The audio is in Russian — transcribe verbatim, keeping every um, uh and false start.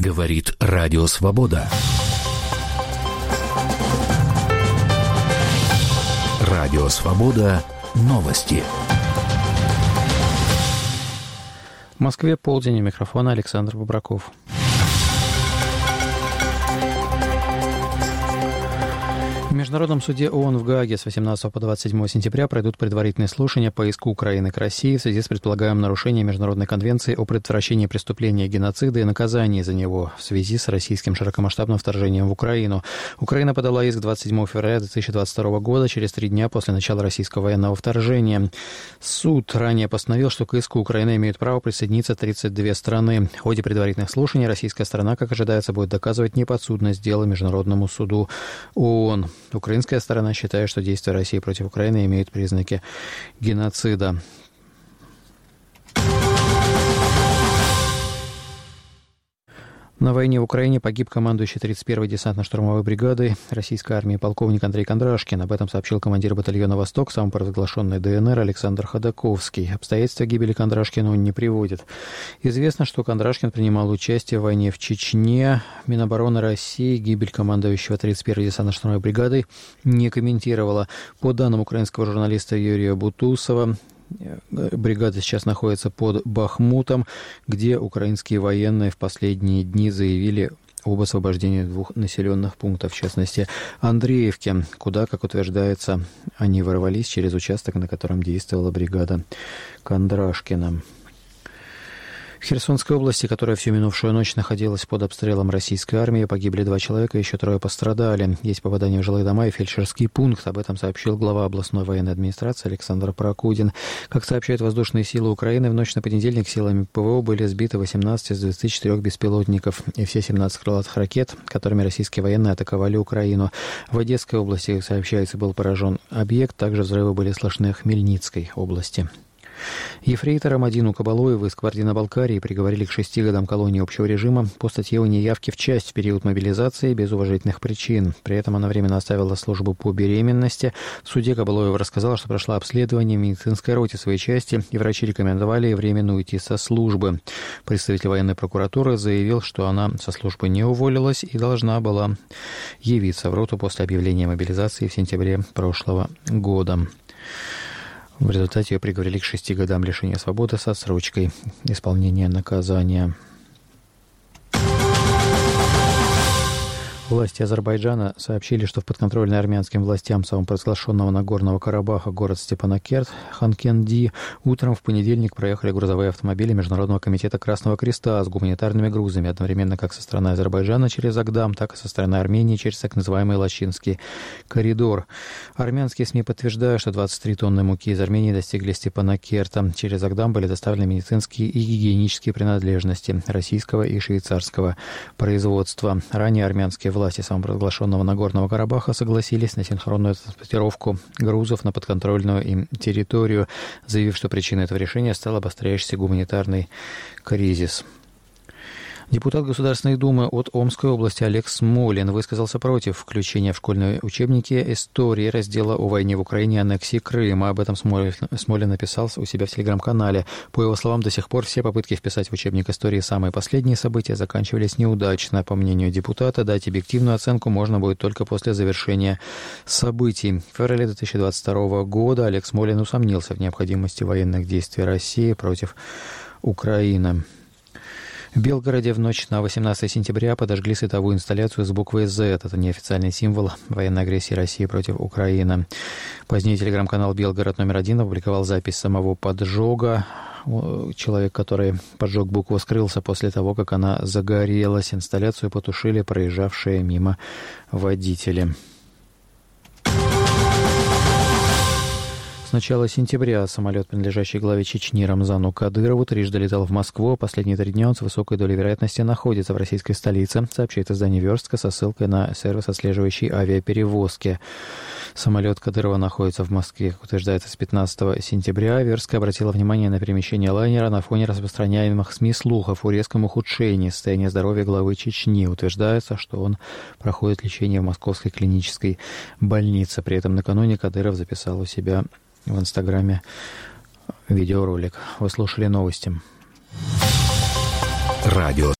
Говорит Радио Свобода. Радио Свобода. Новости. В Москве полдень, у микрофона Александр Бобраков. В Международном суде ООН в Гааге с восемнадцатого по двадцать седьмое сентября пройдут предварительные слушания по иску Украины к России в связи с предполагаемым нарушением Международной конвенции о предотвращении преступления геноцида и наказании за него в связи с российским широкомасштабным вторжением в Украину. Украина подала иск двадцать седьмого февраля две тысячи двадцать второго года, через три дня после начала российского военного вторжения. Суд ранее постановил, что к иску Украины имеют право присоединиться тридцать две страны. В ходе предварительных слушаний российская сторона, как ожидается, будет доказывать неподсудность дела Международному суду ООН. Украинская сторона считает, что действия России против Украины имеют признаки геноцида. На войне в Украине погиб командующий тридцать первой десантно-штурмовой бригадой российской армии полковник Андрей Кондрашкин. Об этом сообщил командир батальона «Восток», самопровозглашенный ДНР Александр Ходаковский. Обстоятельства гибели Кондрашкина он не приводит. Известно, что Кондрашкин принимал участие в войне в Чечне. Минобороны России гибель командующего тридцать первой десантно-штурмовой бригадой не комментировала. По данным украинского журналиста Юрия Бутусова, бригада сейчас находится под Бахмутом, где украинские военные в последние дни заявили об освобождении двух населенных пунктов, в частности Андреевки, куда, как утверждается, они ворвались через участок, на котором действовала бригада Кондрашкина. В Херсонской области, которая всю минувшую ночь находилась под обстрелом российской армии, погибли два человека, еще трое пострадали. Есть попадание в жилые дома и фельдшерский пункт. Об этом сообщил глава областной военной администрации Александр Прокудин. Как сообщают воздушные силы Украины, в ночь на понедельник силами ПВО были сбиты восемнадцать из двадцати четырёх беспилотников и все семнадцать крылатых ракет, которыми российские военные атаковали Украину. В Одесской области, как сообщается, был поражен объект. Также взрывы были слышны в Хмельницкой области. Ефрейтора Мадину Кабалоеву из Кабардино-Балкарии приговорили к шести годам колонии общего режима по статье о неявке в часть в период мобилизации без уважительных причин. При этом она временно оставила службу по беременности. В суде Кабалоева рассказала, что прошла обследование в медицинской роте своей части, и врачи рекомендовали ей временно уйти со службы. Представитель военной прокуратуры заявил, что она со службы не уволилась и должна была явиться в роту после объявления мобилизации в сентябре прошлого года. В результате ее приговорили к шести годам лишения свободы с отсрочкой исполнения наказания. Власти Азербайджана сообщили, что в подконтрольной армянским властям самопровозглашенного Нагорного Карабаха город Степанакерт Ханкенди утром в понедельник проехали грузовые автомобили Международного комитета Красного Креста с гуманитарными грузами, одновременно как со стороны Азербайджана через Агдам, так и со стороны Армении через так называемый Лачинский коридор. Армянские СМИ подтверждают, что двадцать три тонны муки из Армении достигли Степанакерта. Через Агдам были доставлены медицинские и гигиенические принадлежности российского и швейцарского производства. Ранее армянские власти Власти самопровозглашенного Нагорного Карабаха согласились на синхронную транспортировку грузов на подконтрольную им территорию, заявив, что причиной этого решения стал обостряющийся гуманитарный кризис. Депутат Государственной Думы от Омской области Олег Смолин высказался против включения в школьные учебники истории раздела о войне в Украине и аннексии Крыма. Об этом Смолин, Смолин написал у себя в телеграм-канале. По его словам, до сих пор все попытки вписать в учебник истории самые последние события заканчивались неудачно. По мнению депутата, дать объективную оценку можно будет только после завершения событий. В феврале две тысячи двадцать второго года Олег Смолин усомнился в необходимости военных действий России против Украины. В Белгороде в ночь на восемнадцатое сентября подожгли световую инсталляцию с буквой «зет». Это неофициальный символ военной агрессии России против Украины. Позднее телеграм-канал «Белгород номер один» опубликовал запись самого поджога. Человек, который поджег букву, скрылся после того, как она загорелась. Инсталляцию потушили проезжавшие мимо водители. С начала сентября самолет, принадлежащий главе Чечни Рамзану Кадырову, трижды летал в Москву. Последние три дня он с высокой долей вероятности находится в российской столице, сообщает издание «Верстка» со ссылкой на сервис, отслеживающий авиаперевозки. Самолет Кадырова находится в Москве, как утверждается, с пятнадцатого сентября. Верстка обратила внимание на перемещение лайнера на фоне распространяемых СМИ слухов о резком ухудшении состояния здоровья главы Чечни. Утверждается, что он проходит лечение в Московской клинической больнице. При этом накануне Кадыров записал у себя в Инстаграме видеоролик. Вы слушали новости. Радио